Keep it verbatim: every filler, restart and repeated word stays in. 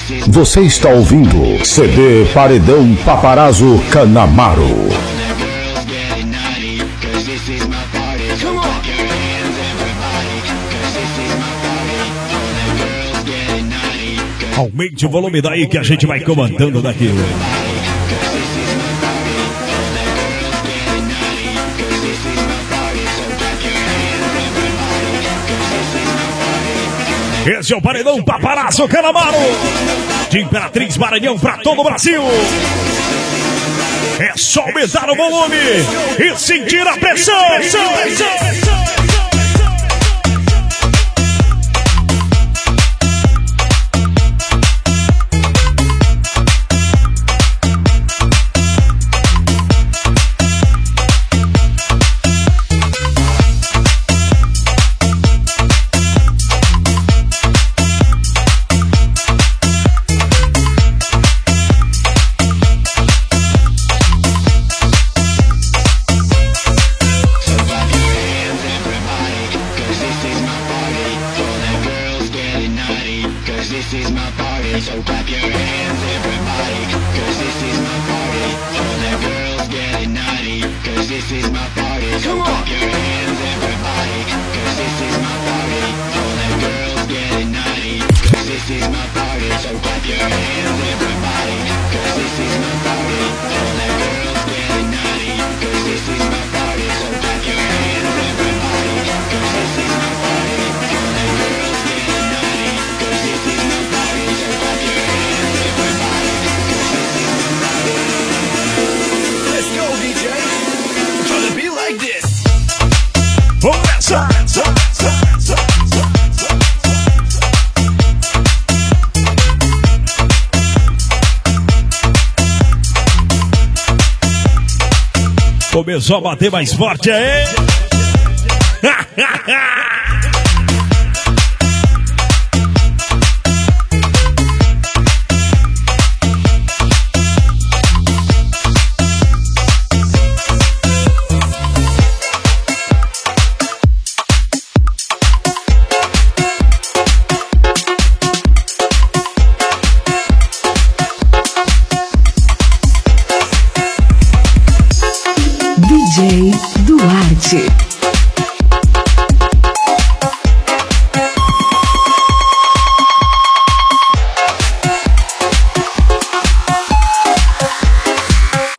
Você está ouvindo C D Paredão Paparazzo Canamaro. Aumente o volume daí que a gente vai comandando daqui. Esse é o Paredão Paparazzo Canamaro, de Imperatriz Maranhão pra todo o Brasil. É só aumentar o volume e sentir a pressão. Começou a bater mais forte aí. D J Duarte.